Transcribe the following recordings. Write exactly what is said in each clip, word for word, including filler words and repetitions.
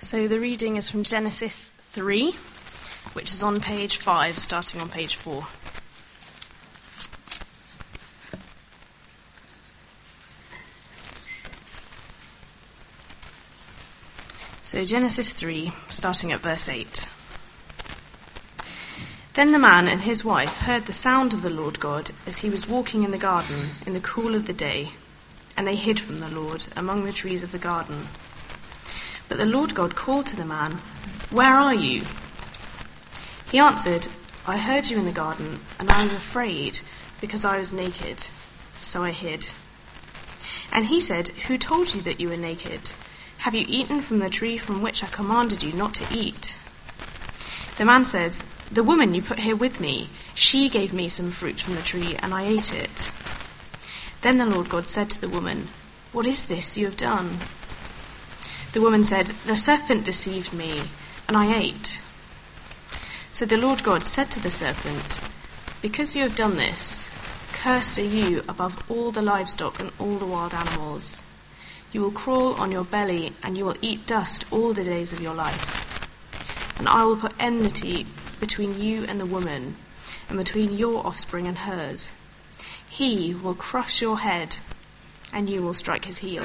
So the reading is from Genesis three, which is on page five, starting on page four. So Genesis three, starting at verse eight. Then the man and his wife heard the sound of the Lord God as he was walking in the garden in the cool of the day, and they hid from the Lord among the trees of the garden. But the Lord God called to the man, "Where are you?" He answered, "I heard you in the garden, and I was afraid because I was naked, so I hid." And he said, "Who told you that you were naked? Have you eaten from the tree from which I commanded you not to eat?" The man said, "The woman you put here with me, she gave me some fruit from the tree, and I ate it." Then the Lord God said to the woman, "What is this you have done?" The woman said, "The serpent deceived me, and I ate." So the Lord God said to the serpent, "Because you have done this, cursed are you above all the livestock and all the wild animals. You will crawl on your belly, and you will eat dust all the days of your life. And I will put enmity between you and the woman, and between your offspring and hers. He will crush your head, and you will strike his heel."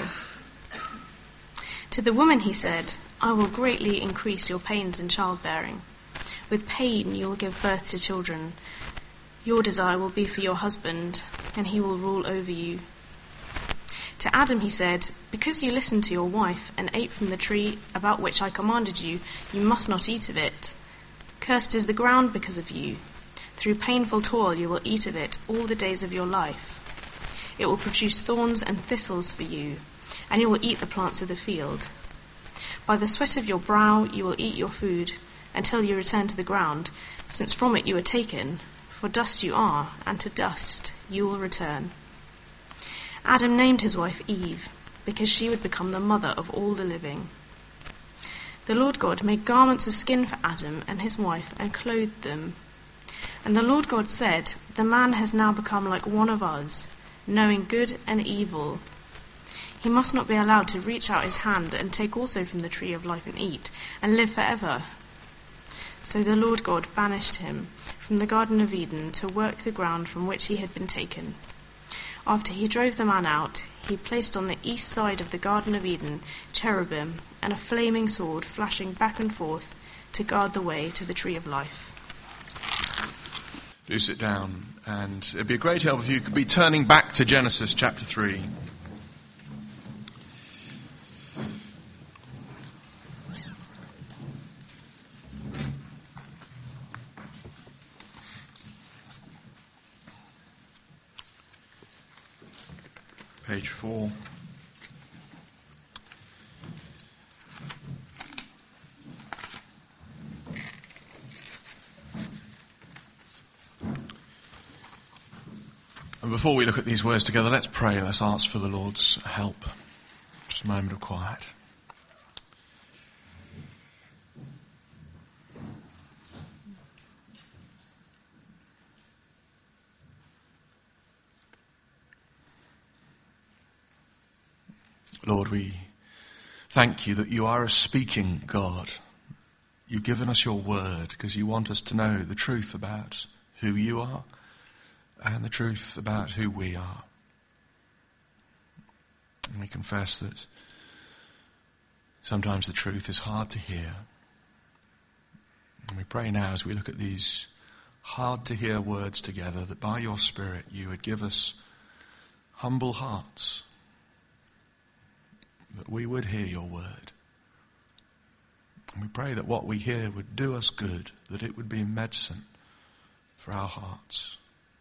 To the woman he said, "I will greatly increase your pains in childbearing. With pain you will give birth to children. Your desire will be for your husband, and he will rule over you." To Adam he said, "Because you listened to your wife and ate from the tree about which I commanded you, you must not eat of it. Cursed is the ground because of you. Through painful toil you will eat of it all the days of your life. It will produce thorns and thistles for you, and you will eat the plants of the field. By the sweat of your brow you will eat your food until you return to the ground, since from it you were taken, for dust you are, and to dust you will return." Adam named his wife Eve, because she would become the mother of all the living. The Lord God made garments of skin for Adam and his wife and clothed them. And the Lord God said, "The man has now become like one of us, knowing good and evil. He must not be allowed to reach out his hand and take also from the tree of life and eat, and live forever." So the Lord God banished him from the Garden of Eden to work the ground from which he had been taken. After he drove the man out, he placed on the east side of the Garden of Eden cherubim and a flaming sword flashing back and forth to guard the way to the tree of life. Do sit down, and it'd be a great help if you could be turning back to Genesis chapter three. Page four. And before we look at these words together, let's pray. Let's ask for the Lord's help. Just a moment of quiet. Lord, we thank you that you are a speaking God. You've given us your word because you want us to know the truth about who you are and the truth about who we are. And we confess that sometimes the truth is hard to hear. And we pray now as we look at these hard to hear words together that by your Spirit you would give us humble hearts, that we would hear your word. And we pray that what we hear would do us good, that it would be medicine for our hearts.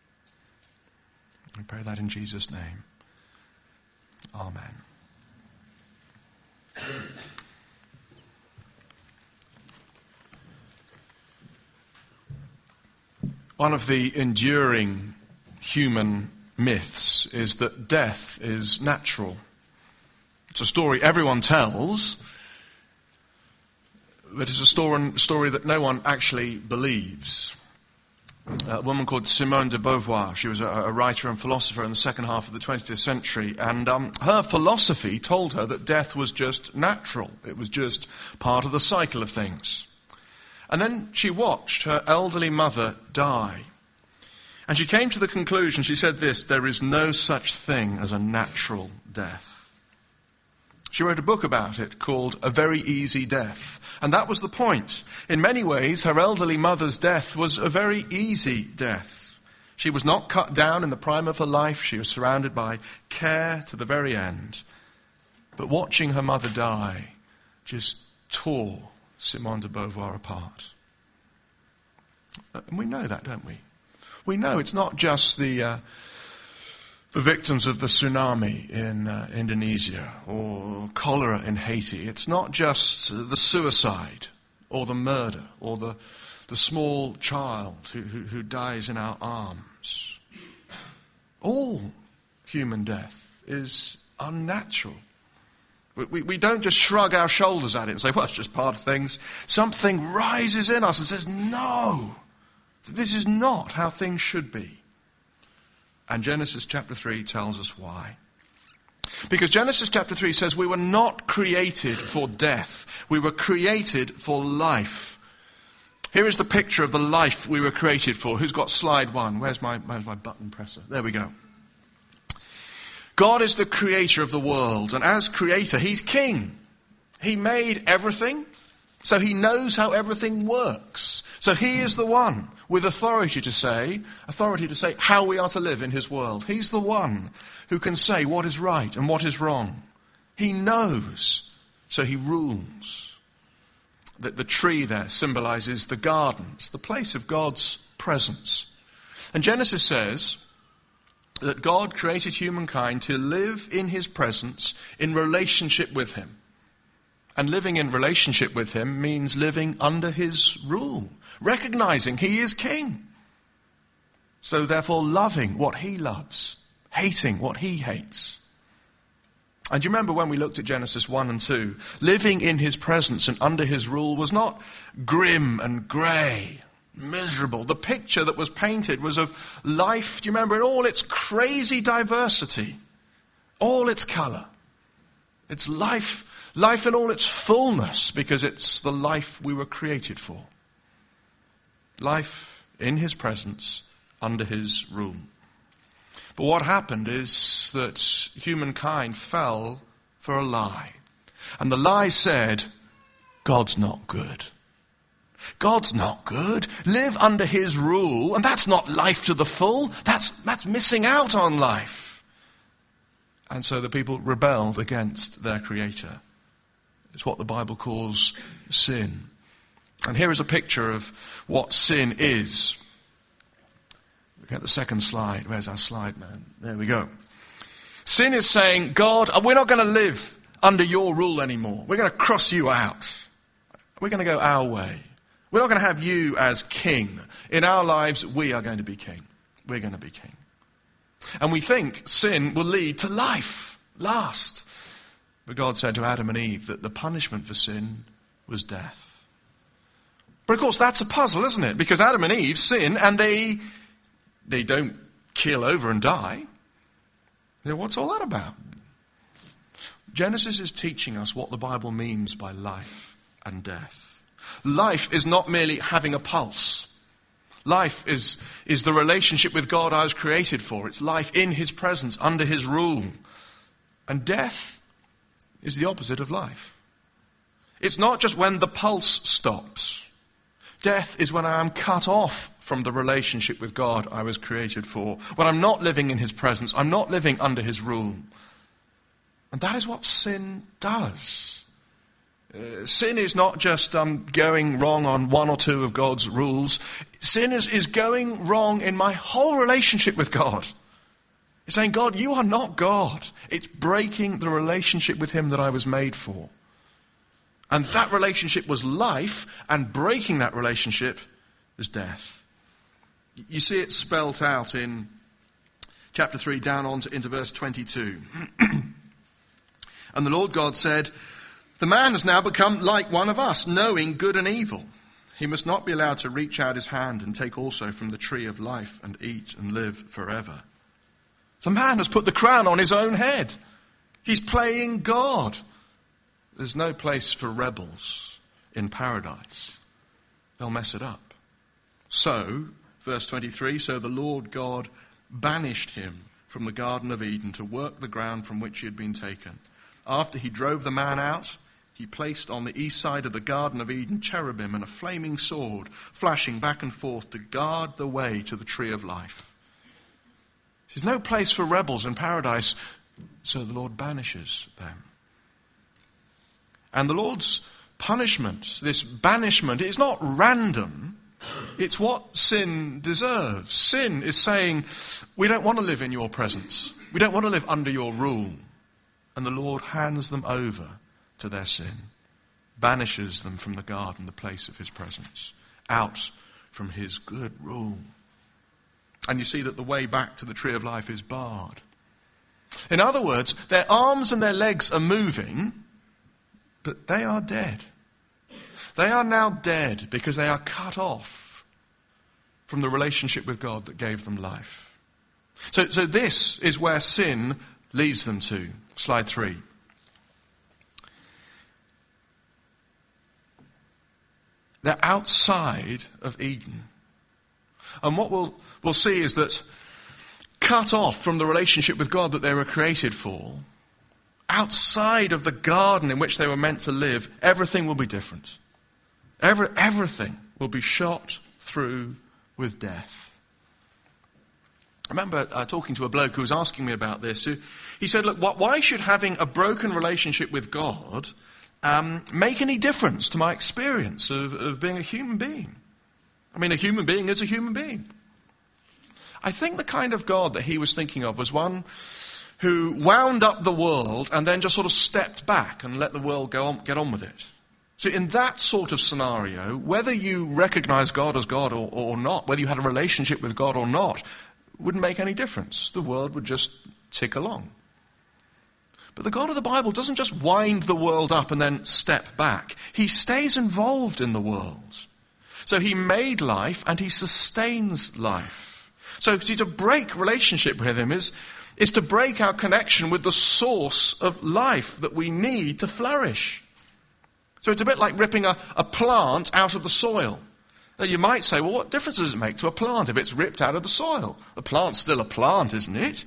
We pray that in Jesus' name. Amen. One of the enduring human myths is that death is natural. It's a story everyone tells, but it's a story, story that no one actually believes. a woman called Simone de Beauvoir. She was a, a writer and philosopher in the second half of the twentieth century. And um, her philosophy told her that death was just natural. It was just part of the cycle of things. And then she watched her elderly mother die. And she came to the conclusion, she said this, there is no such thing as a natural death. She wrote a book about it called A Very Easy Death. And that was the point. In many ways, her elderly mother's death was a very easy death. She was not cut down in the prime of her life. She was surrounded by care to the very end. But watching her mother die just tore Simone de Beauvoir apart. And we know that, don't we? We know it's not just the... Uh, The victims of the tsunami in uh, Indonesia or cholera in Haiti. It's not just the suicide or the murder or the, the small child who, who, who dies in our arms. All human death is unnatural. We, we, we don't just shrug our shoulders at it and say, well, it's just part of things. Something rises in us and says, no, this is not how things should be. And Genesis chapter three tells us why. Because Genesis chapter three says we were not created for death. We were created for life. Here is the picture of the life we were created for. Who's got slide one? Where's my, where's my button presser? There we go. God is the creator of the world. And as creator, he's king. He made everything. So he knows how everything works. So he is the one with authority to say, authority to say how we are to live in his world. He's the one who can say what is right and what is wrong. He knows, so he rules. That the tree there symbolizes the garden. It's the place of God's presence. And Genesis says that God created humankind to live in his presence in relationship with him. And living in relationship with him means living under his rule, recognizing he is king. So therefore loving what he loves, hating what he hates. And you remember when we looked at Genesis one and two, living in his presence and under his rule was not grim and grey, miserable. The picture that was painted was of life, do you remember, in all its crazy diversity, all its colour. It's life Life in all its fullness, because it's the life we were created for. Life in his presence, under his rule. But what happened is that humankind fell for a lie. And the lie said, God's not good. God's not good. Live under his rule, and that's not life to the full. That's, that's missing out on life. And so the people rebelled against their creator. It's what the Bible calls sin. And here is a picture of what sin is. Look at the second slide. Where's our slide, man? There we go. Sin is saying, God, we're not going to live under your rule anymore. We're going to cross you out. We're going to go our way. We're not going to have you as king. In our lives, we are going to be king. We're going to be king. And we think sin will lead to life, last. But God said to Adam and Eve that the punishment for sin was death. But of course that's a puzzle, isn't it? Because Adam and Eve sin and they they don't keel over and die. You know, what's all that about? Genesis is teaching us what the Bible means by life and death. Life is not merely having a pulse. Life is, is the relationship with God I was created for. It's life in his presence, under his rule. And death is the opposite of life. It's not just when the pulse stops. Death is when I am cut off from the relationship with God I was created for. When I'm not living in his presence. I'm not living under his rule. And that is what sin does. Uh, sin is not just um, going wrong on one or two of God's rules. Sin is, is going wrong in my whole relationship with God. It's saying, God, you are not God. It's breaking the relationship with him that I was made for. And that relationship was life, and breaking that relationship is death. You see it spelt out in chapter three, down on to, into verse twenty-two. And the Lord God said, the man has now become like one of us, knowing good and evil. He must not be allowed to reach out his hand and take also from the tree of life and eat and live forever. The man has put the crown on his own head. He's playing God. There's no place for rebels in paradise. They'll mess it up. So, verse twenty-three, so the Lord God banished him from the Garden of Eden to work the ground from which he had been taken. After he drove the man out, he placed on the east side of the Garden of Eden cherubim and a flaming sword, flashing back and forth to guard the way to the tree of life. There's no place for rebels in paradise, so the Lord banishes them. And the Lord's punishment, this banishment, is not random. It's what sin deserves. Sin is saying, we don't want to live in your presence. We don't want to live under your rule. And the Lord hands them over to their sin, banishes them from the garden, the place of his presence, out from his good rule. And you see that the way back to the tree of life is barred. In other words, their arms and their legs are moving, but they are dead. They are now dead because they are cut off from the relationship with God that gave them life. So, so this is where sin leads them to. Slide three. They're outside of Eden. And what we'll, we'll see is that cut off from the relationship with God that they were created for, outside of the garden in which they were meant to live, everything will be different. Every, everything will be shot through with death. I remember uh, talking to a bloke who was asking me about this. Who, he said, look, wh- why should having a broken relationship with God um, make any difference to my experience of, of being a human being? I mean, a human being is a human being. I think the kind of God that he was thinking of was one who wound up the world and then just sort of stepped back and let the world go on, get on with it. So in that sort of scenario, whether you recognize God as God or, or not, whether you had a relationship with God or not, wouldn't make any difference. The world would just tick along. But the God of the Bible doesn't just wind the world up and then step back. He stays involved in the world. So he made life and he sustains life. So see, to break relationship with him is, is to break our connection with the source of life that we need to flourish. So it's a bit like ripping a, a plant out of the soil. Now you might say, well, what difference does it make to a plant if it's ripped out of the soil? The plant's still a plant, isn't it?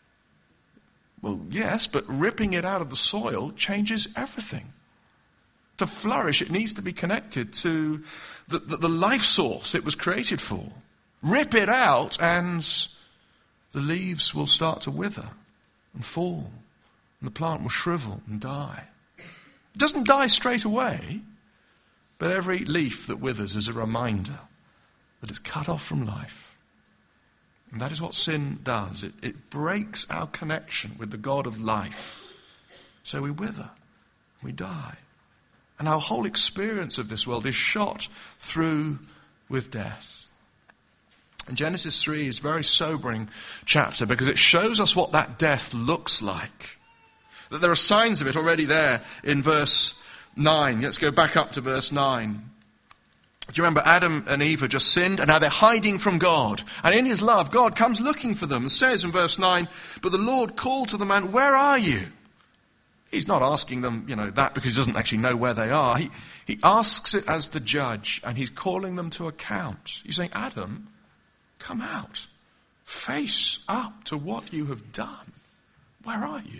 Well, yes, but ripping it out of the soil changes everything. To flourish, it needs to be connected to the, the, the life source it was created for. Rip it out and the leaves will start to wither and fall. And the plant will shrivel and die. It doesn't die straight away, but every leaf that withers is a reminder that it's cut off from life. And that is what sin does. It, it breaks our connection with the God of life. So we wither, we die. And our whole experience of this world is shot through with death. And Genesis three is a very sobering chapter because it shows us what that death looks like. That there are signs of it already there in verse nine. Let's go back up to verse nine. Do you remember Adam and Eve had just sinned and now they're hiding from God. And in his love, God comes looking for them and says in verse nine, but the Lord called to the man, where are you? He's not asking them, you know, that because he doesn't actually know where they are. He, he asks it as the judge and he's calling them to account. He's saying, Adam, come out. Face up to what you have done. Where are you?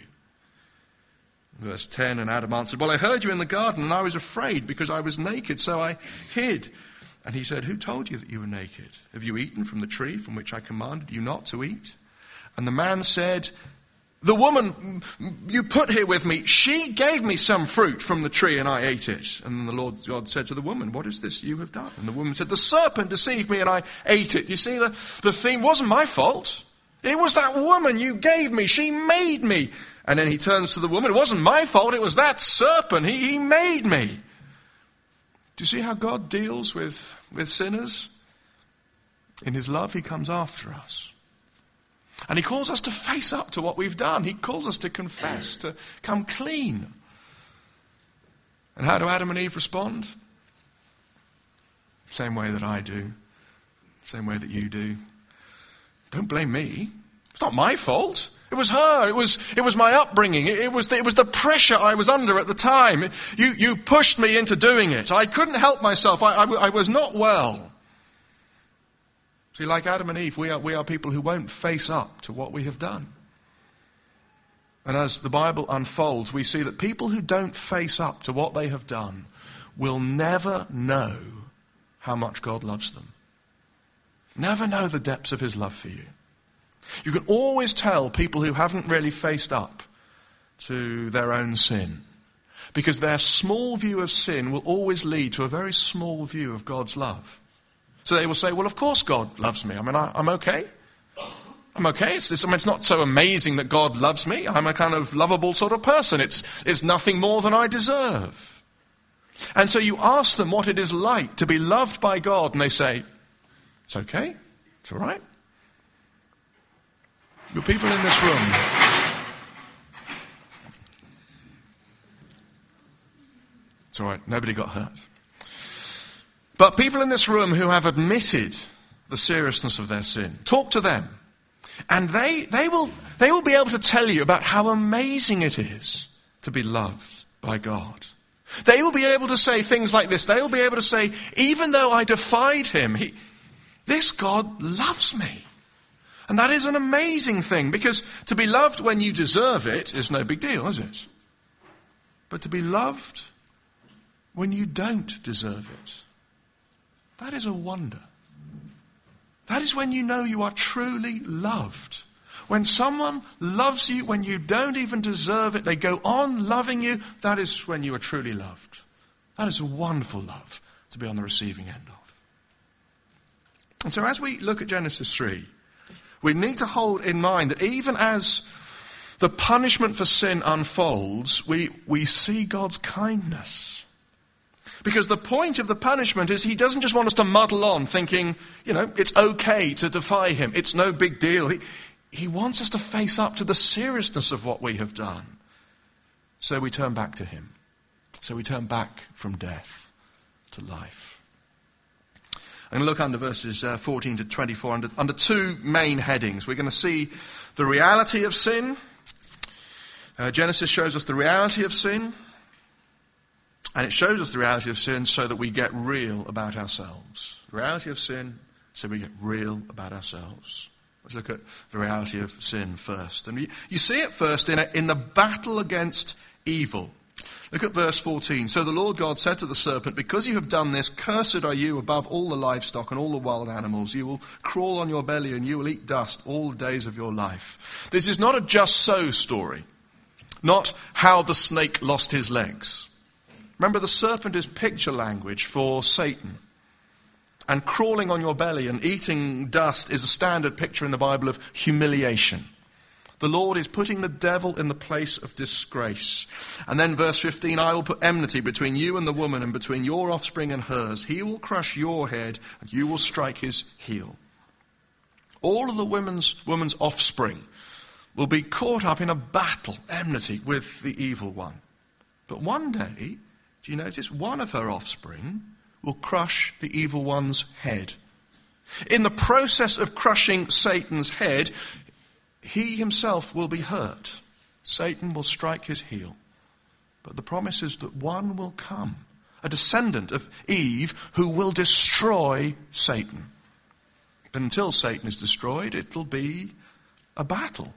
Verse ten, and Adam answered, well, I heard you in the garden, and I was afraid because I was naked, so I hid. And he said, who told you that you were naked? Have you eaten from the tree from which I commanded you not to eat? And the man said, the woman you put here with me, she gave me some fruit from the tree, and I ate it. And then the Lord God said to the woman, what is this you have done? And the woman said, the serpent deceived me, and I ate it. You see, the, the theme wasn't my fault. It was that woman you gave me. She made me. And then he turns to the woman. It wasn't my fault. It was that serpent. He, he made me. Do you see how God deals with, with sinners? In his love, he comes after us. And he calls us to face up to what we've done. He calls us to confess, to come clean. And how do Adam and Eve respond? Same way that I do. Same way that you do. Don't blame me. It's not my fault. It was her. It was it was my upbringing. It, it was the, it was the pressure I was under at the time. You you pushed me into doing it. I couldn't help myself. I, I, I was not well. See, like Adam and Eve, we are we are people who won't face up to what we have done. And as the Bible unfolds, we see that people who don't face up to what they have done will never know how much God loves them. Never know the depths of his love for you. You can always tell people who haven't really faced up to their own sin, because their small view of sin will always lead to a very small view of God's love. So they will say, well, of course God loves me. I mean, I, I'm okay. I'm okay. It's, it's, I mean, it's not so amazing that God loves me. I'm a kind of lovable sort of person. It's, it's nothing more than I deserve. And so you ask them what it is like to be loved by God, and they say, it's okay. It's all right. Your people in this room, it's all right, nobody got hurt. But people in this room who have admitted the seriousness of their sin, talk to them. And they, they will, they will be able to tell you about how amazing it is to be loved by God. They will be able to say things like this. They will be able to say, even though I defied him, he, this God loves me. And that is an amazing thing, because to be loved when you deserve it is no big deal, is it? But to be loved when you don't deserve it, that is a wonder. That is when you know you are truly loved. When someone loves you when you don't even deserve it, they go on loving you, that is when you are truly loved. That is a wonderful love to be on the receiving end of. And so as we look at Genesis three, we need to hold in mind that even as the punishment for sin unfolds, we, we see God's kindness. Because the point of the punishment is he doesn't just want us to muddle on thinking, you know, it's okay to defy him. It's no big deal. He, he wants us to face up to the seriousness of what we have done. So we turn back to him. So we turn back from death to life. I'm going to look under verses uh, fourteen to twenty-four under, under two main headings. We're going to see the reality of sin. Uh, Genesis shows us the reality of sin. And it shows us the reality of sin so that we get real about ourselves. The reality of sin so we get real about ourselves. Let's look at the reality of sin first. And you, you see it first in, a, in the battle against evil. Look at verse fourteen. So the Lord God said to the serpent, because you have done this, cursed are you above all the livestock and all the wild animals. You will crawl on your belly and you will eat dust all the days of your life. This is not a just so story. Not how the snake lost his legs. Remember, the serpent is picture language for Satan. And crawling on your belly and eating dust is a standard picture in the Bible of humiliation. The Lord is putting the devil in the place of disgrace. And then verse fifteen, I will put enmity between you and the woman and between your offspring and hers. He will crush your head and you will strike his heel. All of the woman's, woman's offspring will be caught up in a battle, enmity with the evil one. But one day, do you notice, one of her offspring will crush the evil one's head. In the process of crushing Satan's head, he himself will be hurt. Satan will strike his heel. But the promise is that one will come, a descendant of Eve, who will destroy Satan. But until Satan is destroyed, it'll be a battle.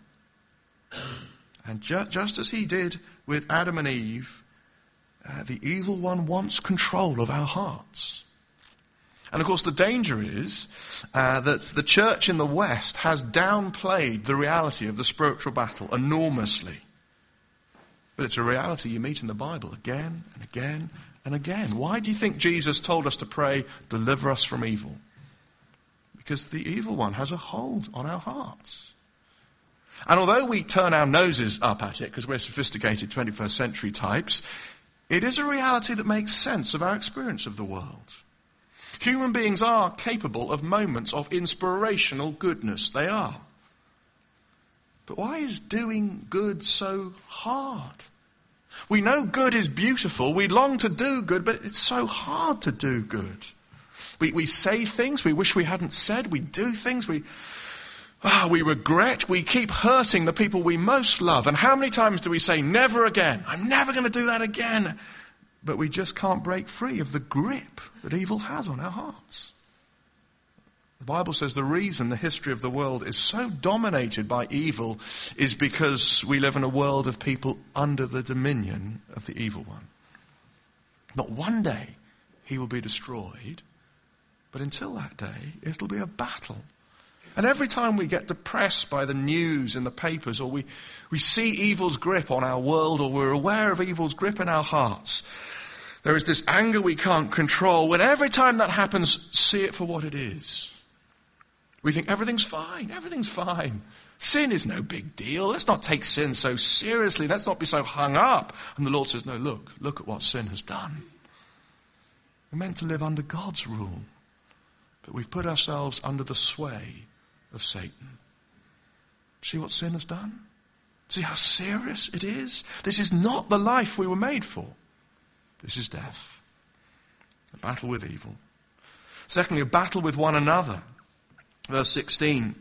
And ju- just as he did with Adam and Eve, uh, the evil one wants control of our hearts. And of course the danger is uh, that the church in the West has downplayed the reality of the spiritual battle enormously. But it's a reality you meet in the Bible again and again and again. Why do you think Jesus told us to pray, deliver us from evil? Because the evil one has a hold on our hearts. And although we turn our noses up at it because we're sophisticated twenty-first century types, it is a reality that makes sense of our experience of the world. Human beings are capable of moments of inspirational goodness. They are. But why is doing good so hard? We know good is beautiful. We long to do good, but it's so hard to do good. We, we say things we wish we hadn't said. We do things we, ah, we regret. We keep hurting the people we most love. And how many times do we say, never again? I'm never going to do that again. But we just can't break free of the grip that evil has on our hearts. The Bible says the reason the history of the world is so dominated by evil is because we live in a world of people under the dominion of the evil one. Not one day he will be destroyed, but until that day it'll be a battle. And every time we get depressed by the news in the papers, or we, we see evil's grip on our world, or we're aware of evil's grip in our hearts, there is this anger we can't control. When every time that happens, see it for what it is. We think everything's fine, everything's fine. Sin is no big deal. Let's not take sin so seriously. Let's not be so hung up. And the Lord says, no, look, look at what sin has done. We're meant to live under God's rule, but we've put ourselves under the sway of Satan. See what sin has done? See how serious it is? This is not the life we were made for. This is death. A battle with evil. Secondly, a battle with one another. Verse sixteen,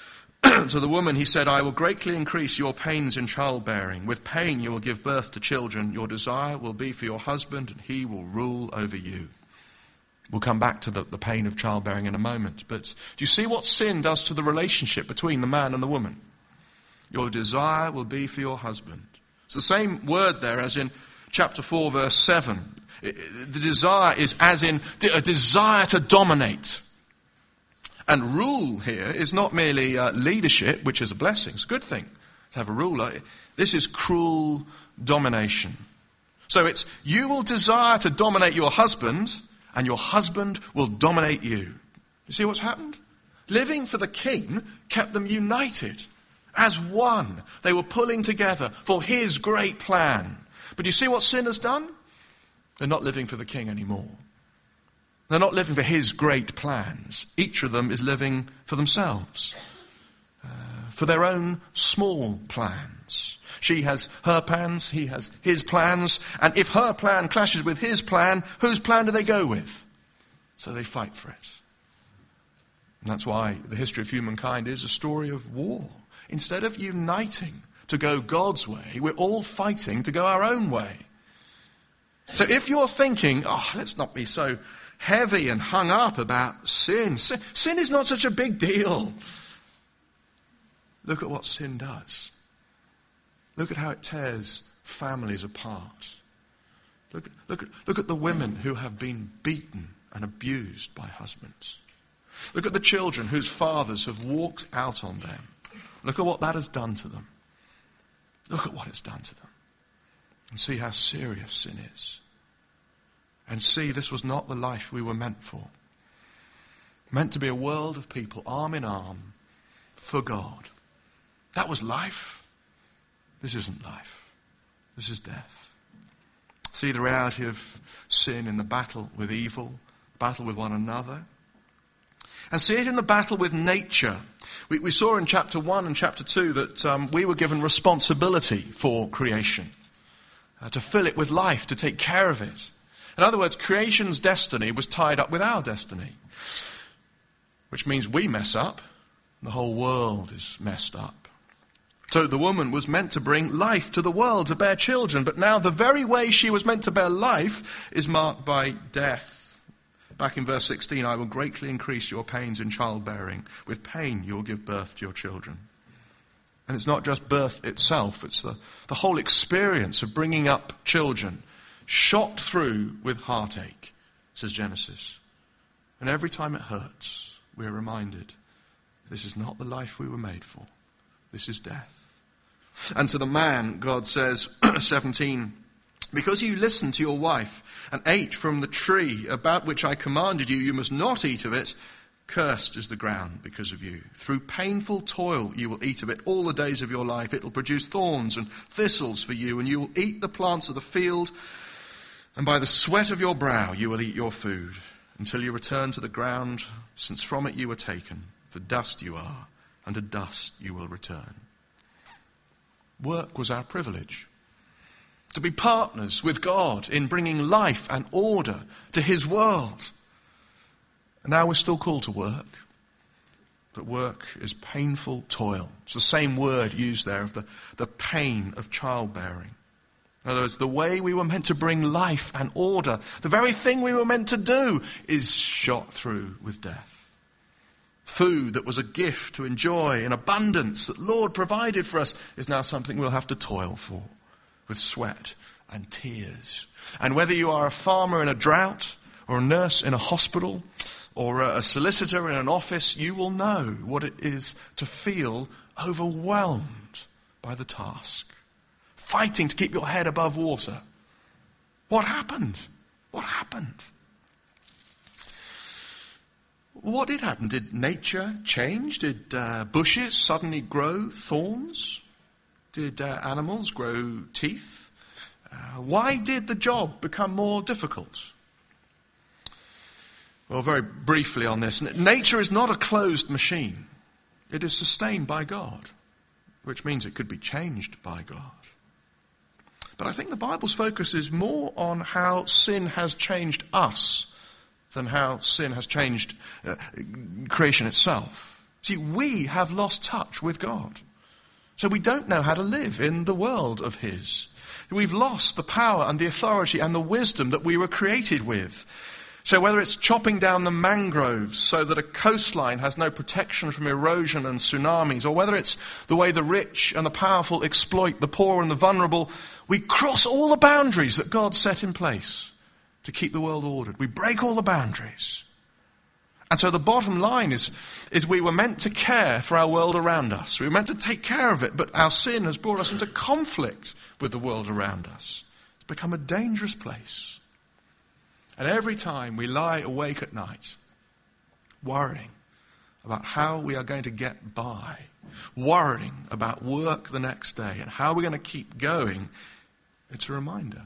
to the woman he said, I will greatly increase your pains in childbearing. With pain you will give birth to children. Your desire will be for your husband, and he will rule over you. We'll come back to the, the pain of childbearing in a moment. But do you see what sin does to the relationship between the man and the woman? Your desire will be for your husband. It's the same word there as in chapter four, verse seven. It, it, the desire is as in a desire to dominate. And rule here is not merely uh, leadership, which is a blessing. It's a good thing to have a ruler. This is cruel domination. So it's, you will desire to dominate your husband, and your husband will dominate you. You see what's happened? Living for the king kept them united. As one, they were pulling together for his great plan. But you see what sin has done? They're not living for the king anymore. They're not living for his great plans. Each of them is living for themselves, uh, for their own small plans. She has her plans, he has his plans, and if her plan clashes with his plan, whose plan do they go with? So they fight for it. And that's why the history of humankind is a story of war. Instead of uniting to go God's way, we're all fighting to go our own way. So if you're thinking, oh, let's not be so heavy and hung up about sin. sin. Sin is not such a big deal. Look at what sin does. Look at how it tears families apart. Look, look, look at the women who have been beaten and abused by husbands. Look at the children whose fathers have walked out on them. Look at what that has done to them. Look at what it's done to them. And see how serious sin is. And see, this was not the life we were meant for. Meant to be a world of people, arm in arm, for God. That was life. This isn't life. This is death. See the reality of sin in the battle with evil, battle with one another. And see it in the battle with nature. We, we saw in chapter one and chapter two that um, we were given responsibility for creation. Uh, to fill it with life, to take care of it. In other words, creation's destiny was tied up with our destiny. Which means we mess up, the whole world is messed up. So the woman was meant to bring life to the world, to bear children. But now the very way she was meant to bear life is marked by death. Back in verse sixteen, I will greatly increase your pains in childbearing. With pain you will give birth to your children. And it's not just birth itself, it's the, the whole experience of bringing up children, shot through with heartache, says Genesis. And every time it hurts, we're reminded, this is not the life we were made for. This is death. And to the man, God says, seventeen, because you listened to your wife and ate from the tree about which I commanded you, you must not eat of it. Cursed is the ground because of you. Through painful toil you will eat of it all the days of your life. It will produce thorns and thistles for you, and you will eat the plants of the field. And by the sweat of your brow you will eat your food, until you return to the ground, since from it you were taken. For dust you are, and to dust you will return. Work was our privilege. To be partners with God in bringing life and order to his world. And now we're still called to work. But work is painful toil. It's the same word used there of the, the pain of childbearing. In other words, the way we were meant to bring life and order, the very thing we were meant to do, is shot through with death. Food that was a gift to enjoy in abundance that Lord provided for us is now something we'll have to toil for with sweat and tears. And whether you are a farmer in a drought or a nurse in a hospital or a solicitor in an office, you will know what it is to feel overwhelmed by the task. Fighting to keep your head above water. What happened? What happened? What did happen? Did nature change? Did uh, bushes suddenly grow thorns? Did uh, animals grow teeth? Uh, why did the job become more difficult? Well, very briefly on this, nature is not a closed machine. It is sustained by God, which means it could be changed by God. But I think the Bible's focus is more on how sin has changed us than how sin has changed uh, creation itself. See, we have lost touch with God. So we don't know how to live in the world of His. We've lost the power and the authority and the wisdom that we were created with. So whether it's chopping down the mangroves so that a coastline has no protection from erosion and tsunamis, or whether it's the way the rich and the powerful exploit the poor and the vulnerable, we cross all the boundaries that God set in place to keep the world ordered. We break all the boundaries. And so the bottom line is, is we were meant to care for our world around us. We were meant to take care of it, but our sin has brought us into conflict with the world around us. It's become a dangerous place. And every time we lie awake at night, worrying about how we are going to get by, worrying about work the next day and how we're going to keep going, it's a reminder.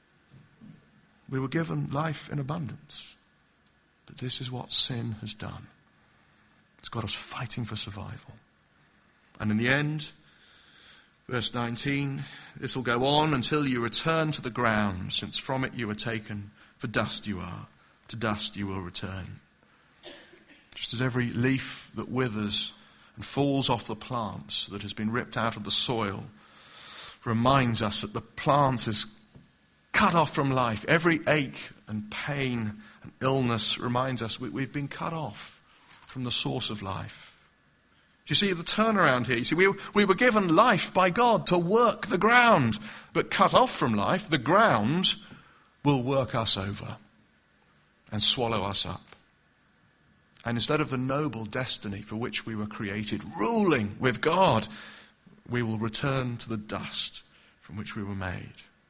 We were given life in abundance, but this is what sin has done. It's got us fighting for survival. And in the end, verse nineteen, this will go on until you return to the ground, since from it you were taken. For dust you are, to dust you will return. Just as every leaf that withers and falls off the plant that has been ripped out of the soil reminds us that the plant is cut off from life. Every ache and pain and illness reminds us we, we've been cut off from the source of life. Do you see the turnaround here? You see, we, we were given life by God to work the ground, but cut off from life, the ground will work us over and swallow us up. And instead of the noble destiny for which we were created, ruling with God, we will return to the dust from which we were made.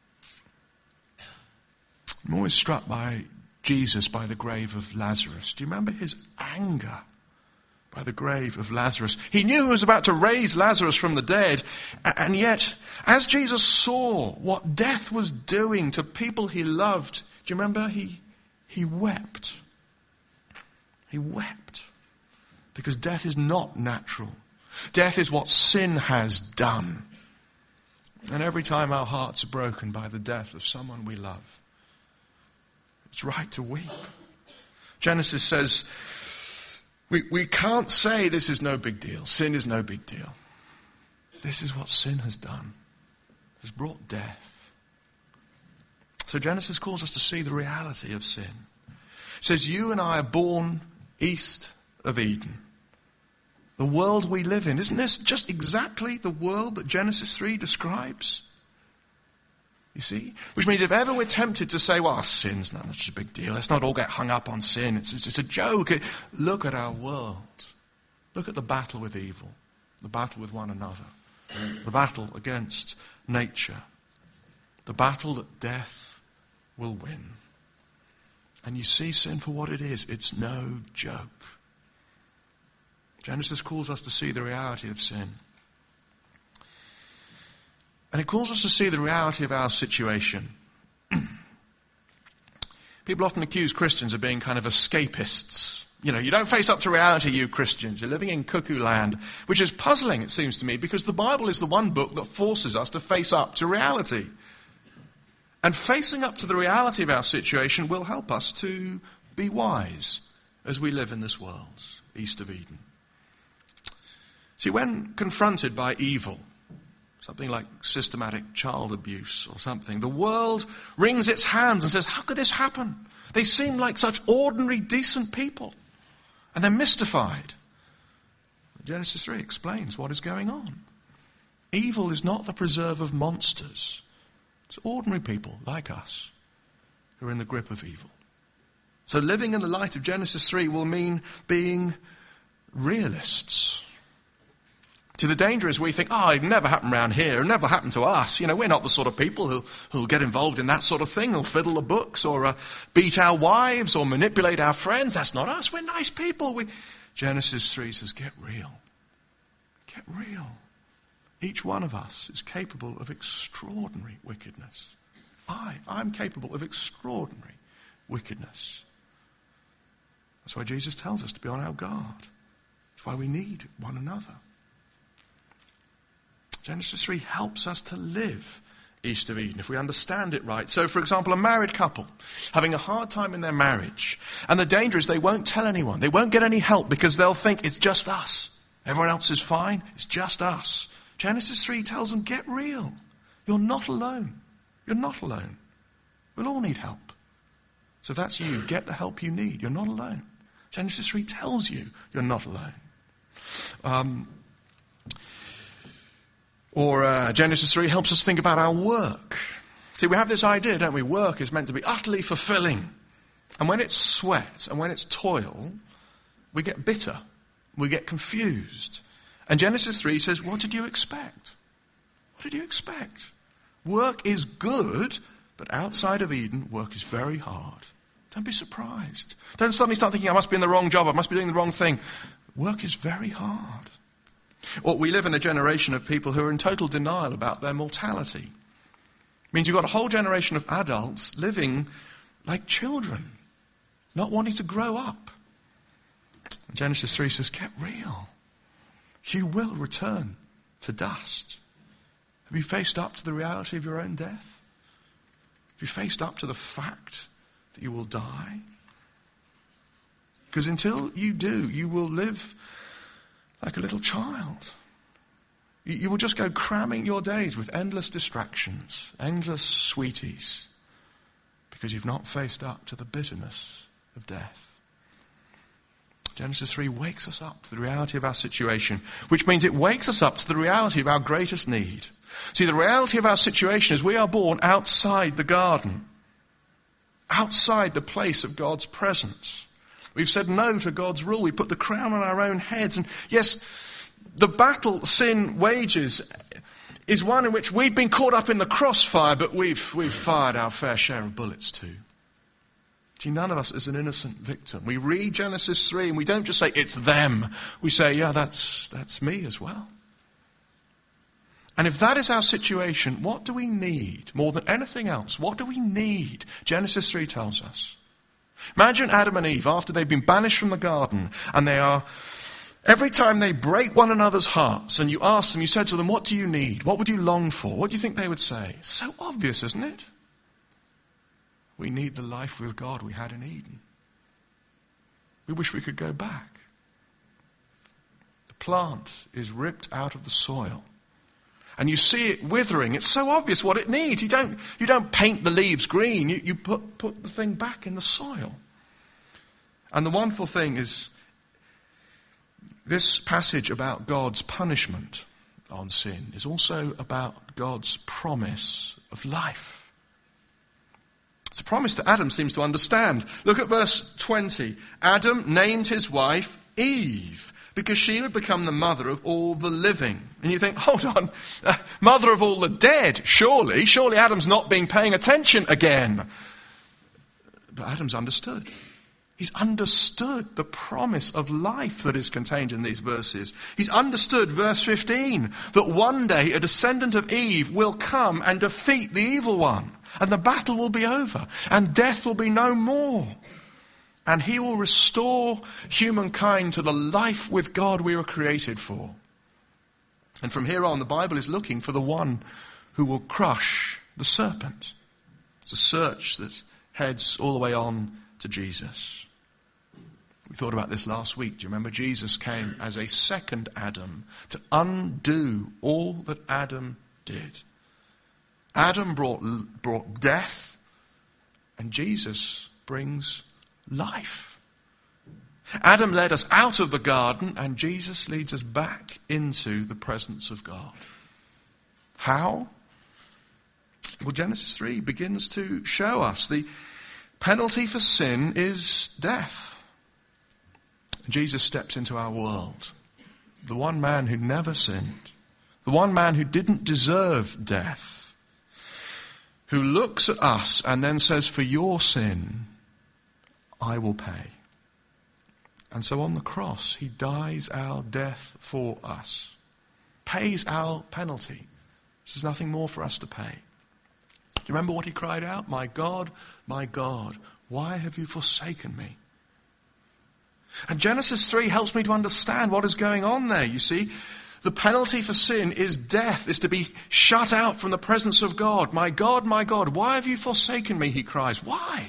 I'm always struck by Jesus by the grave of Lazarus. Do you remember his anger by the grave of Lazarus? He knew he was about to raise Lazarus from the dead, and yet, as Jesus saw what death was doing to people he loved, do you remember? He, he wept. He wept. Because death is not natural. Death is what sin has done. And every time our hearts are broken by the death of someone we love, it's right to weep. Genesis says, We, we can't say this is no big deal. Sin is no big deal. This is what sin has done. It has brought death. So Genesis calls us to see the reality of sin. It says you and I are born east of Eden. The world we live in, isn't this just exactly the world that Genesis three describes? You see? Which means if ever we're tempted to say, well, sin's not such a big deal. Let's not all get hung up on sin. It's, it's just a joke. Look at our world. Look at the battle with evil. The battle with one another. The battle against nature. The battle that death will win. And you see sin for what it is. It's no joke. Genesis calls us to see the reality of sin. And it calls us to see the reality of our situation. People often accuse Christians of being kind of escapists. You know, you don't face up to reality, you Christians. You're living in cuckoo land, which is puzzling, it seems to me, because the Bible is the one book that forces us to face up to reality. And facing up to the reality of our situation will help us to be wise as we live in this world, east of Eden. See, when confronted by evil, something like systematic child abuse or something, the world wrings its hands and says, how could this happen? They seem like such ordinary, decent people. And they're mystified. Genesis three explains what is going on. Evil is not the preserve of monsters. It's ordinary people like us who are in the grip of evil. So living in the light of Genesis three will mean being realists. See, the danger is we think, oh, it never happened around here, it never happened to us. You know, we're not the sort of people who who'll get involved in that sort of thing, who'll fiddle the books or uh, beat our wives or manipulate our friends. That's not us. We're nice people. We... Genesis three says, get real. Get real. Each one of us is capable of extraordinary wickedness. I, I'm capable of extraordinary wickedness. That's why Jesus tells us to be on our guard. That's why we need one another. Genesis three helps us to live east of Eden, if we understand it right. So, for example, a married couple having a hard time in their marriage, and the danger is they won't tell anyone. They won't get any help because they'll think it's just us. Everyone else is fine. It's just us. Genesis three tells them, get real. You're not alone. You're not alone. We'll all need help. So if that's you, get the help you need. You're not alone. Genesis three tells you you're not alone. Um... Or uh, Genesis three helps us think about our work. See, we have this idea, don't we? Work is meant to be utterly fulfilling. And when it's sweat and when it's toil, we get bitter. We get confused. And Genesis three says, what did you expect? What did you expect? Work is good, but outside of Eden, work is very hard. Don't be surprised. Don't suddenly start thinking, I must be in the wrong job, I must be doing the wrong thing. Work is very hard. Or we live in a generation of people who are in total denial about their mortality. It means you've got a whole generation of adults living like children, not wanting to grow up. And Genesis three says, get real. You will return to dust. Have you faced up to the reality of your own death? Have you faced up to the fact that you will die? Because until you do, you will live like a little child. You, you will just go cramming your days with endless distractions, endless sweeties, because you've not faced up to the bitterness of death. Genesis three wakes us up to the reality of our situation, which means it wakes us up to the reality of our greatest need. See, the reality of our situation is we are born outside the garden, outside the place of God's presence. We've said no to God's rule. We put the crown on our own heads. And yes, the battle sin wages is one in which we've been caught up in the crossfire, but we've, we've fired our fair share of bullets too. See, none of us is an innocent victim. We read Genesis three and we don't just say, it's them. We say, yeah, that's, that's me as well. And if that is our situation, what do we need more than anything else? What do we need? Genesis three tells us. Imagine Adam and Eve after they've been banished from the garden, and they are, every time they break one another's hearts, and you ask them, you said to them, what do you need? What would you long for? What do you think they would say? It's so obvious, isn't it? We need the life with God we had in Eden. We wish we could go back. The plant is ripped out of the soil. And you see it withering. It's so obvious what it needs. You don't, you don't paint the leaves green. You, you put, put the thing back in the soil. And the wonderful thing is this passage about God's punishment on sin is also about God's promise of life. It's a promise that Adam seems to understand. Look at verse twenty. Adam named his wife Eve, because she would become the mother of all the living. And you think, hold on, uh, mother of all the dead, surely. Surely Adam's not being paying attention again. But Adam's understood. He's understood the promise of life that is contained in these verses. He's understood, verse fifteen, that one day a descendant of Eve will come and defeat the evil one. And the battle will be over. And death will be no more. And he will restore humankind to the life with God we were created for. And from here on, the Bible is looking for the one who will crush the serpent. It's a search that heads all the way on to Jesus. We thought about this last week. Do you remember? Jesus came as a second Adam to undo all that Adam did. Adam brought, brought death, and Jesus brings life. Adam led us out of the garden, and Jesus leads us back into the presence of God. How? Well, Genesis three begins to show us the penalty for sin is death. Jesus steps into our world, the one man who never sinned, the one man who didn't deserve death, who looks at us and then says, for your sin, I will pay. And so on the cross, he dies our death for us, pays our penalty. There's nothing more for us to pay. Do you remember what he cried out? My God, my God, why have you forsaken me? And Genesis three helps me to understand what is going on there. You see, the penalty for sin is death, is to be shut out from the presence of God. My God, my God, why have you forsaken me, he cries. Why?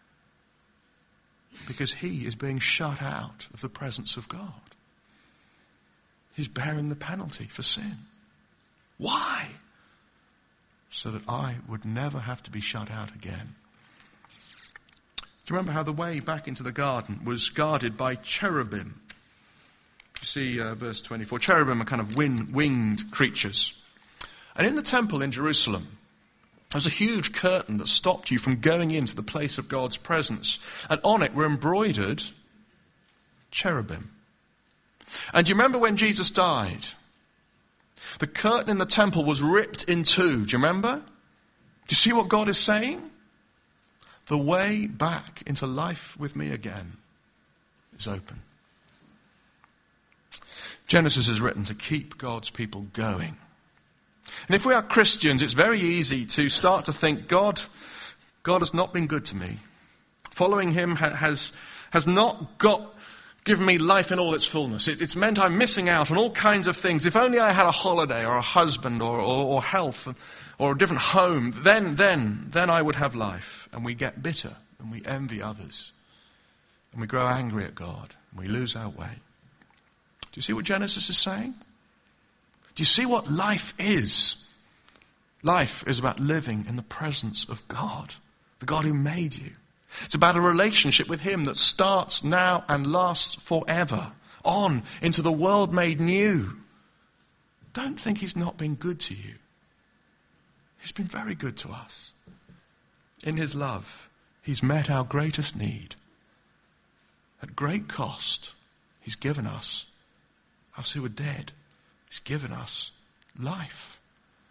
Because he is being shut out of the presence of God. He's bearing the penalty for sin. Why? So that I would never have to be shut out again. Do you remember how the way back into the garden was guarded by cherubim? You see uh, verse twenty-four. Cherubim are kind of wing, winged creatures. And in the temple in Jerusalem, there was a huge curtain that stopped you from going into the place of God's presence. And on it were embroidered cherubim. And do you remember when Jesus died? The curtain in the temple was ripped in two. Do you remember? Do you see what God is saying? The way back into life with me again is open. Genesis is written to keep God's people going. And if we are Christians, it's very easy to start to think, God, God has not been good to me. Following him ha- has, has not got given me life in all its fullness. It, it's meant I'm missing out on all kinds of things. If only I had a holiday or a husband or, or, or health or a different home, then, then, then I would have life. And we get bitter and we envy others. And we grow angry at God and we lose our way. Do you see what Genesis is saying? Do you see what life is? Life is about living in the presence of God, the God who made you. It's about a relationship with him that starts now and lasts forever, on into the world made new. Don't think he's not been good to you. He's been very good to us. In his love, he's met our greatest need. At great cost, he's given us, us who were dead, he's given us life.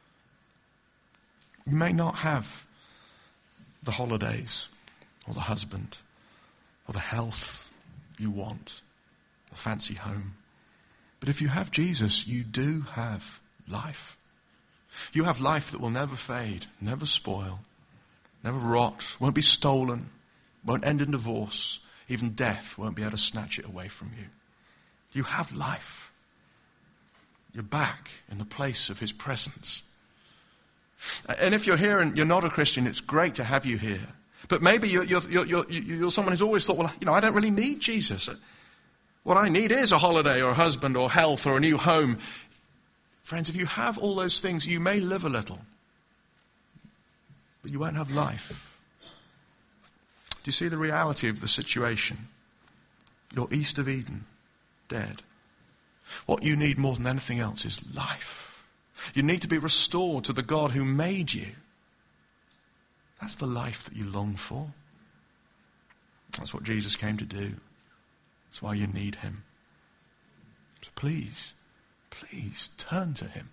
You may not have the holidays, or the husband, or the health you want, a fancy home. But if you have Jesus, you do have life. You have life that will never fade, never spoil, never rot, won't be stolen, won't end in divorce. Even death won't be able to snatch it away from you. You have life. You're back in the place of his presence. And if you're here and you're not a Christian, it's great to have you here. But maybe you're, you're, you're, you're, you're someone who's always thought, well, you know, I don't really need Jesus. What I need is a holiday or a husband or health or a new home. Friends, if you have all those things, you may live a little, but you won't have life. Do you see the reality of the situation? You're east of Eden, dead. What you need more than anything else is life. You need to be restored to the God who made you. That's the life that you long for. That's what Jesus came to do. That's why you need him. So please, please turn to him.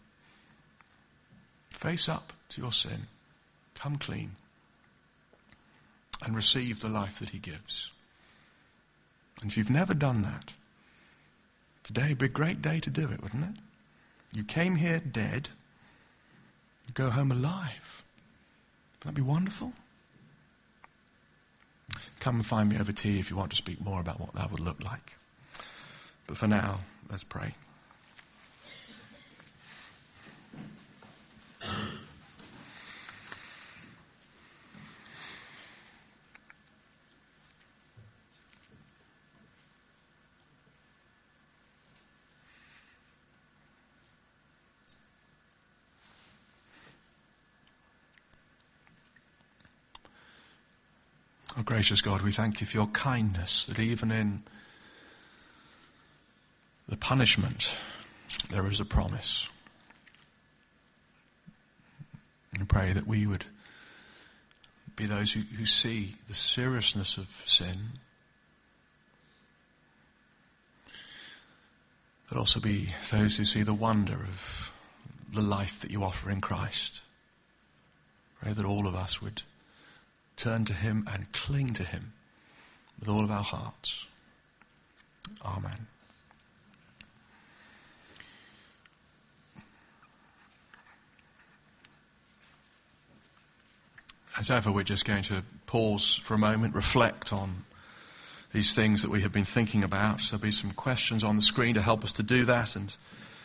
Face up to your sin. Come clean. And receive the life that he gives. And if you've never done that, today would be a great day to do it, wouldn't it? You came here dead. You go home alive. Wouldn't that be wonderful? Come and find me over tea if you want to speak more about what that would look like. But for now, let's pray. Oh, gracious God, we thank you for your kindness, that even in the punishment there is a promise. And pray that we would be those who, who see the seriousness of sin, but also be those who see the wonder of the life that you offer in Christ. Pray that all of us would turn to him and cling to him with all of our hearts. Amen. As ever, we're just going to pause for a moment, reflect on these things that we have been thinking about. There'll be some questions on the screen to help us to do that. And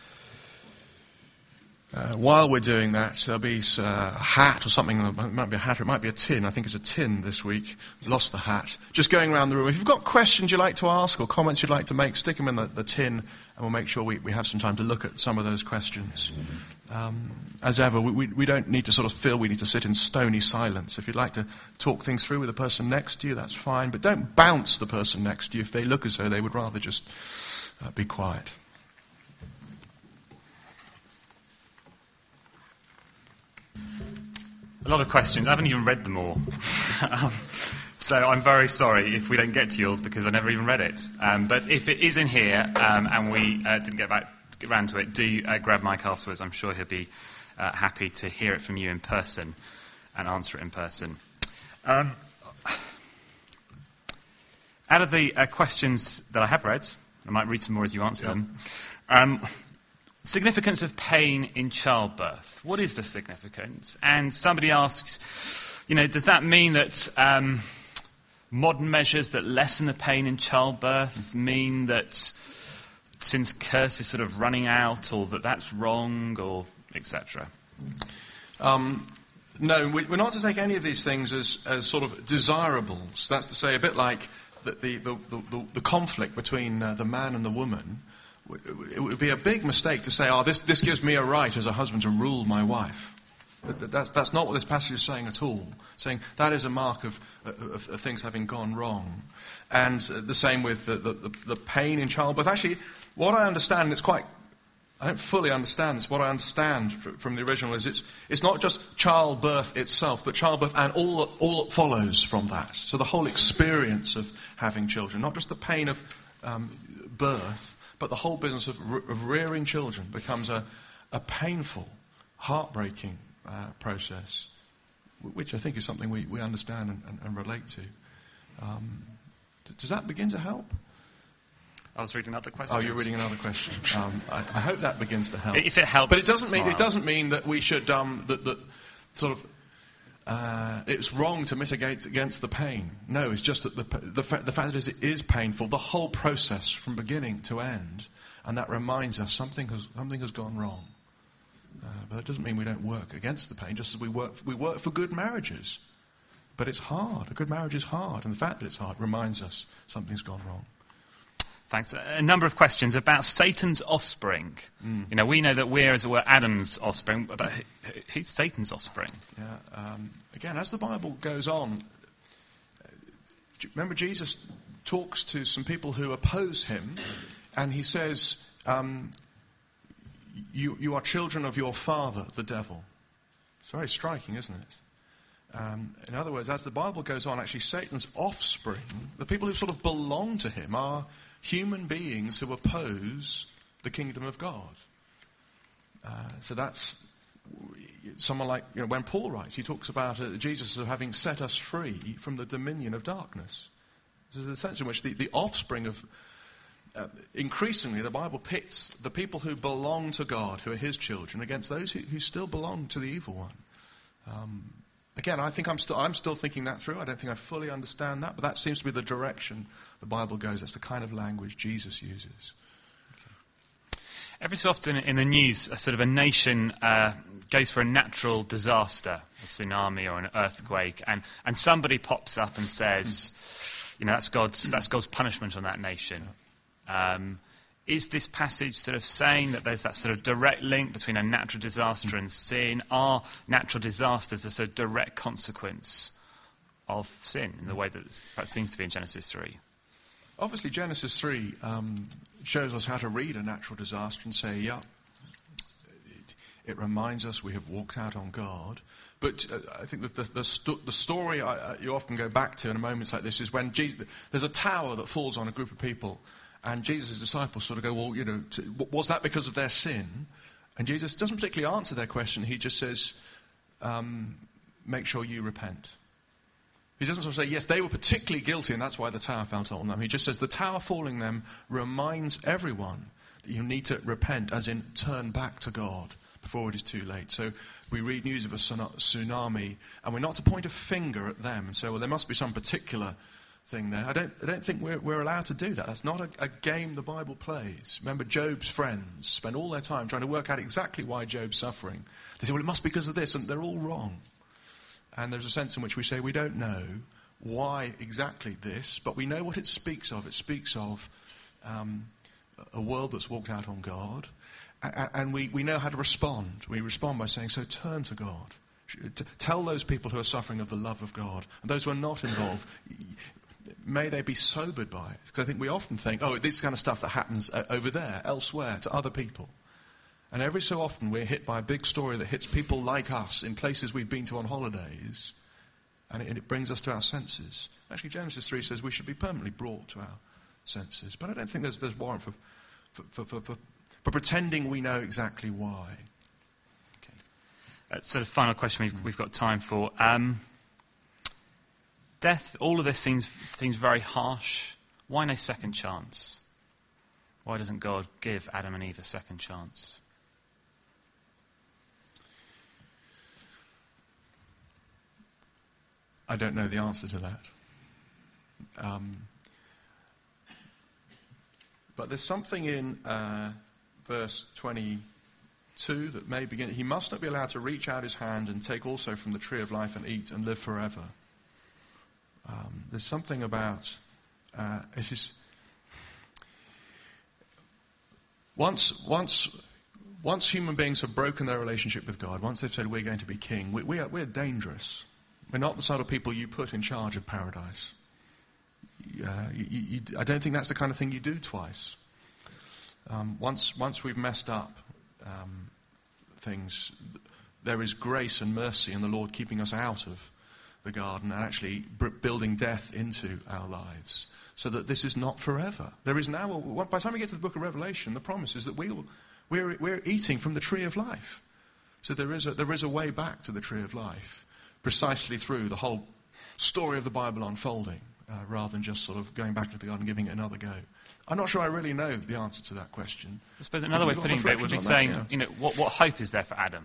uh, while we're doing that, there'll be uh, a hat or something. It might be a hat or it might be a tin. I think it's a tin this week. Lost the hat. Just going around the room. If you've got questions you'd like to ask or comments you'd like to make, stick them in the, the tin and we'll make sure we, we have some time to look at some of those questions. Um, as ever, we, we, we don't need to sort of feel we need to sit in stony silence. If you'd like to talk things through with the person next to you, that's fine. But don't bounce the person next to you if they look as though they would rather just uh, be quiet. A lot of questions. I haven't even read them all. um, so I'm very sorry if we don't get to yours because I never even read it. Um, but if it is in here um, and we uh, didn't get back get around to it, do uh, grab Mike afterwards. I'm sure he'll be uh, happy to hear it from you in person and answer it in person. Um, out of the uh, questions that I have read, I might read some more as you answer yeah. them. Um, Significance of pain in childbirth. What is the significance? And somebody asks, you know, does that mean that um, modern measures that lessen the pain in childbirth mean that since curse is sort of running out, or that that's wrong, or et cetera? Um, no, we, we're not to take any of these things as, as sort of desirables. That's to say, a bit like the, the, the, the, the conflict between uh, the man and the woman. It would be a big mistake to say, oh, this, this gives me a right as a husband to rule my wife. That's, that's not what this passage is saying at all. It's saying that is a mark of, of, of things having gone wrong. And the same with the, the, the pain in childbirth. Actually, what I understand, and it's quite, I don't fully understand this, what I understand from the original is it's, it's not just childbirth itself, but childbirth and all that, all that follows from that. So the whole experience of having children, not just the pain of um, birth, but the whole business of, re- of rearing children becomes a, a painful, heartbreaking uh, process, which I think is something we, we understand and, and, and relate to. Um, d- does that begin to help? I was reading another question. Oh, you're reading another question. Um, I, I hope that begins to help. If it helps, but it doesn't mean smile. it doesn't mean that we should um, that, that sort of. Uh, it's wrong to mitigate against the pain. No, it's just that the, the, fa- the fact that it is painful, the whole process from beginning to end, and that reminds us something has, something has gone wrong. Uh, but that doesn't mean we don't work against the pain, just as we work, we work for good marriages. But it's hard. A good marriage is hard, and the fact that it's hard reminds us something's gone wrong. Thanks. A number of questions about Satan's offspring. Mm. You know, we know that we're, as it were, Adam's offspring, but who's Satan's offspring? Yeah. Um, again, as the Bible goes on, remember Jesus talks to some people who oppose him, and he says, um, you, you are children of your father, the devil. It's very striking, isn't it? Um, in other words, as the Bible goes on, actually Satan's offspring, the people who sort of belong to him, are human beings who oppose the kingdom of God. Uh, so that's someone like, you know, when Paul writes, he talks about uh, Jesus as having set us free from the dominion of darkness. This is the sense in which the, the offspring of, uh, increasingly the Bible pits the people who belong to God, who are his children, against those who, who still belong to the evil one. Um, Again, I think I'm still I'm still thinking that through. I don't think I fully understand that, but that seems to be the direction the Bible goes. That's the kind of language Jesus uses. Okay. Every so often in the news, a sort of a nation uh, goes for a natural disaster, a tsunami or an earthquake, and, and somebody pops up and says, you know, that's God's that's God's punishment on that nation. Um, Is this passage sort of saying that there's that sort of direct link between a natural disaster and sin? Are natural disasters a sort of direct consequence of sin in the way that it seems to be in Genesis three? Obviously, Genesis three um, shows us how to read a natural disaster and say, yeah, it, it reminds us we have walked out on God. But uh, I think that the, the, sto- the story I, uh, you often go back to in moments like this is when Jesus, there's a tower that falls on a group of people, and Jesus' disciples sort of go, well, you know, t- was that because of their sin? And Jesus doesn't particularly answer their question. He just says, um, make sure you repent. He doesn't sort of say, yes, they were particularly guilty, and that's why the tower fell on them. He just says the tower falling them reminds everyone that you need to repent, as in turn back to God before it is too late. So we read news of a tsunami, and we're not to point a finger at them and say, well, there must be some particular thing there. I don't, I don't think we're, we're allowed to do that. That's not a, a game the Bible plays. Remember, Job's friends spend all their time trying to work out exactly why Job's suffering. They say, well, it must be because of this, and they're all wrong. And there's a sense in which we say we don't know why exactly this, but we know what it speaks of. It speaks of um, a world that's walked out on God, a- and we, we know how to respond. We respond by saying, so turn to God. Tell those people who are suffering of the love of God, and those who are not involved, may they be sobered by it. Because I think we often think, oh, this kind of stuff that happens uh, over there, elsewhere, to other people. And every so often we're hit by a big story that hits people like us in places we've been to on holidays, and it, and it brings us to our senses. Actually, Genesis three says we should be permanently brought to our senses. But I don't think there's, there's warrant for, for, for, for, for, for pretending we know exactly why. Okay. That's sort of final question we've, we've got time for. Um, death, all of this seems, seems very harsh. Why no second chance? Why doesn't God give Adam and Eve a second chance? I don't know the answer to that. Um, but there's something in uh, verse twenty-two that may begin. He must not be allowed to reach out his hand and take also from the tree of life and eat and live forever. Um, there's something about uh, it is once once once human beings have broken their relationship with God. Once they've said we're going to be king, we, we are we're dangerous. We're not the sort of people you put in charge of paradise. Uh, you, you, I don't think that's the kind of thing you do twice. Um, once, once we've messed up um, things, there is grace and mercy in the Lord keeping us out of the garden and actually b- building death into our lives, so that this is not forever. There is now, a, by the time we get to the book of Revelation, the promise is that we will, we're, we're eating from the tree of life. So there is a, there is a way back to the tree of life, precisely through the whole story of the Bible unfolding, uh, rather than just sort of going back to the garden and giving it another go. I'm not sure I really know the answer to that question. I suppose another way of putting it would be saying, that, yeah. you know, what, what hope is there for Adam?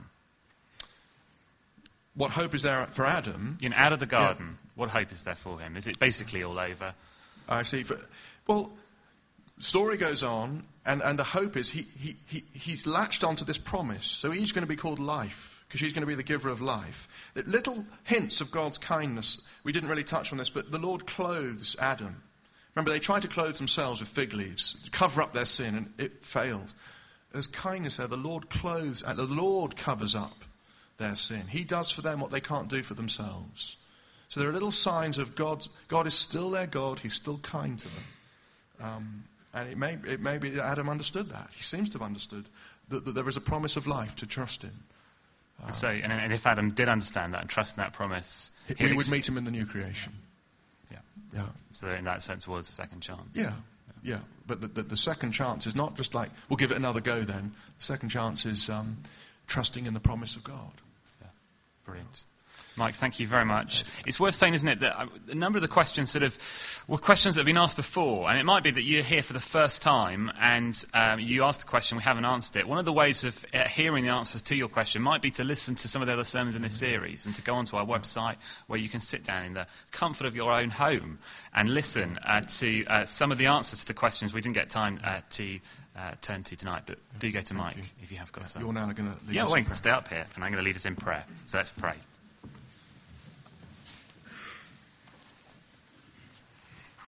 What hope is there for Adam? You know, out of the garden, yeah. What hope is there for him? Is it basically all over? I see. For, well, story goes on, and, and the hope is he, he, he he's latched onto this promise, so he's going to be called life, because she's going to be the giver of life. Little hints of God's kindness. We didn't really touch on this, but the Lord clothes Adam. Remember, they tried to clothe themselves with fig leaves, cover up their sin, and it failed. There's kindness there. The Lord clothes, and the Lord covers up their sin. He does for them what they can't do for themselves. So there are little signs of God. God is still their God. He's still kind to them. Um, and it may, it may be that Adam understood that. He seems to have understood that, that there is a promise of life to trust in. Uh, so, and, and if Adam did understand that and trust in that promise, we would ex- meet him in the new creation. Yeah. Yeah. So in that sense, was a second chance. Yeah. Yeah. yeah. But the, the, the second chance is not just like, we'll give it another go then. The second chance is um, trusting in the promise of God. Yeah. Brilliant. Mike, thank you very much. It's worth saying, isn't it, that a number of the questions sort of were questions that have been asked before, and it might be that you're here for the first time and um, you asked the question, we haven't answered it. One of the ways of uh, hearing the answers to your question might be to listen to some of the other sermons in this series and to go onto our website where you can sit down in the comfort of your own home and listen uh, to uh, some of the answers to the questions we didn't get time uh, to uh, turn to tonight. But do go to Mike if you have got some. You're now going to lead yeah, us well, in you can stay up here and I'm going to lead us in prayer. So let's pray.